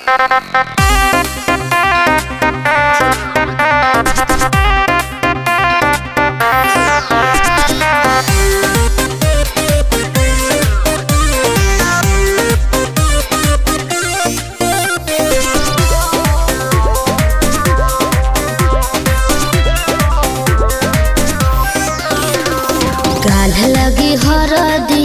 काल लगी हरदी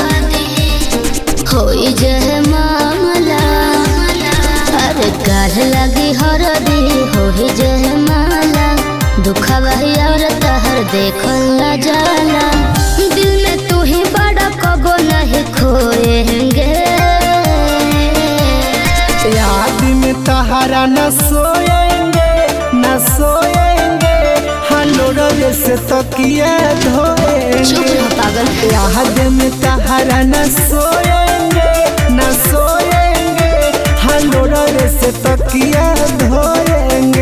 होई जय मामला। अरे काल लगी हरदी होई जय माला। दुखवा और तहर देखल न जाला। दिल में तू ही बड़ा कबो नहीं खोएंगे। याद में तहरा न सोएंगे न सोएंगे। हलोड़े से तकिया धोएंगे। चुप रहो पागल। याद में तहरा न सोएंगे न सोएंगे। हलोड़े से तकिया धोएंगे।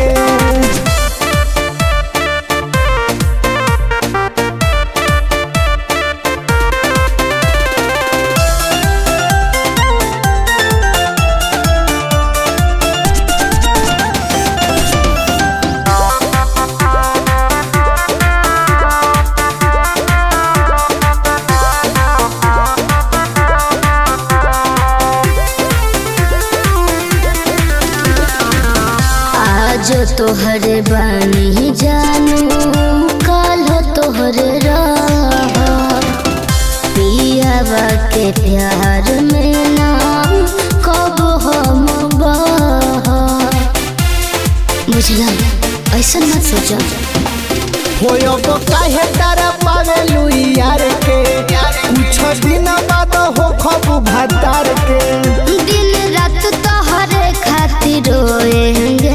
जो तोहरे बानी जानू काल हो तोहरे रह। पियावा के प्यार में ना कब हम बह। बुझला ऐसा मत सोचा। होयो तो काहे तारा पावेलू यार के। कुछ दिन बाद हो खबू भतार के। दिन रात तोहरे खातिर रोएंगे।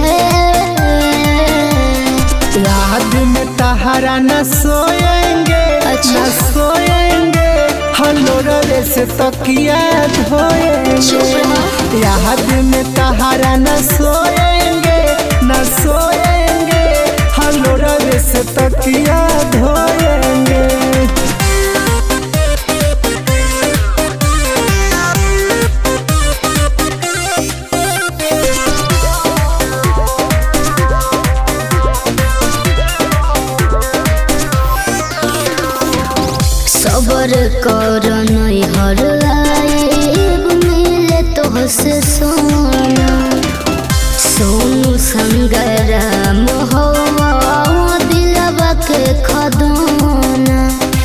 याद में तहरा न सोएंगे न सोएंगे। हलोड़े से तकिया धोएंगे। याद में तहरा न सोएंगे न सोएंगे। हलोड़े से तकिया धोएंगे। सबर कर नहीं हर आएब मिले तो से सोना। सोनू संगराम हवा दिलवा के खदोना।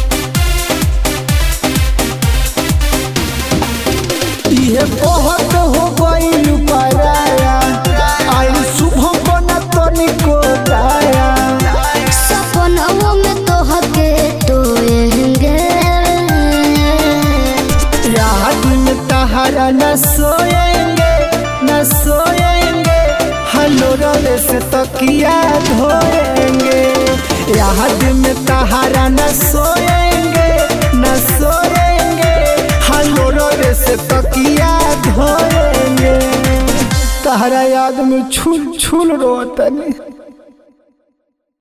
ये बहुत हो गई पराया। आई सुबह बना तो निको दाया। सपनों में तो हके टोएंगे। रात में तहरा न सोएंगे न सोएंगे। हलोड़े से तकिया धोएंगे। याद में तहरा न सोएंगे न सोएंगे। हलोड़े से तकिया धोएंगे। तहरा याद में छुल छुल रोतनी।